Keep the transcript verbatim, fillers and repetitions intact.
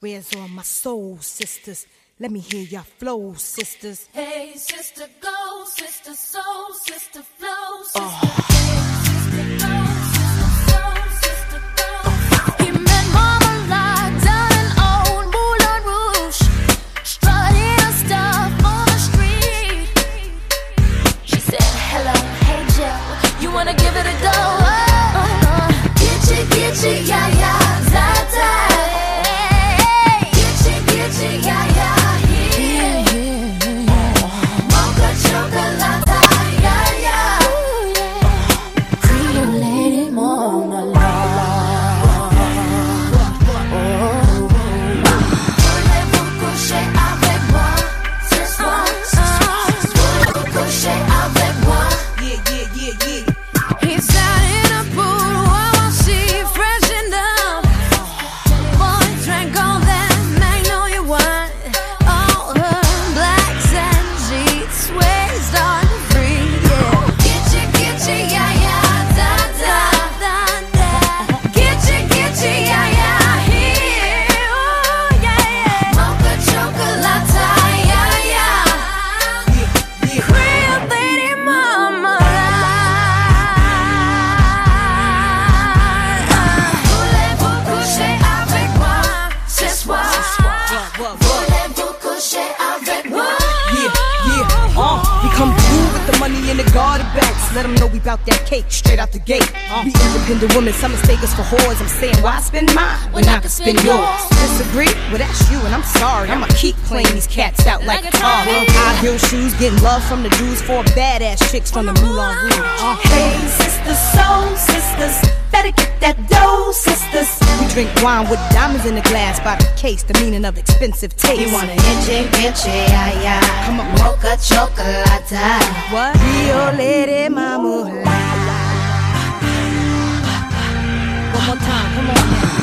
Where's all my soul sisters? Let me hear your flow, sisters. Hey, sister, go, sister, soul, sister, flow, sister. Oh. Hey, sister, go, sister, soul, sister, flow. He met Mama Lock down in old Moulin Rouge, strutting her stuff on the street. She said, hello, hey, Joe, you wanna give it a go? Uh, uh, Gitchy, gitchy, yeah, yeah, za-za. Let them know we bout that cake straight out the gate. Uh, we independent women, some mistake us for whores. I'm saying, why spend mine when I can spend yours? Disagree? Well, that's you, and I'm sorry. I'ma keep playing these cats out like a car. High heel shoes, getting love from the Jews, for badass chicks from the Moulin Rouge. Uh, hey, sisters, soul sisters, better get that dough, sisters. We drink wine with diamonds in the glass by the case, the meaning of expensive taste. You want an inche, inche, ay, ay. Come on, mocha chocolate. What? Rio Lady Mama. One more time, come on now.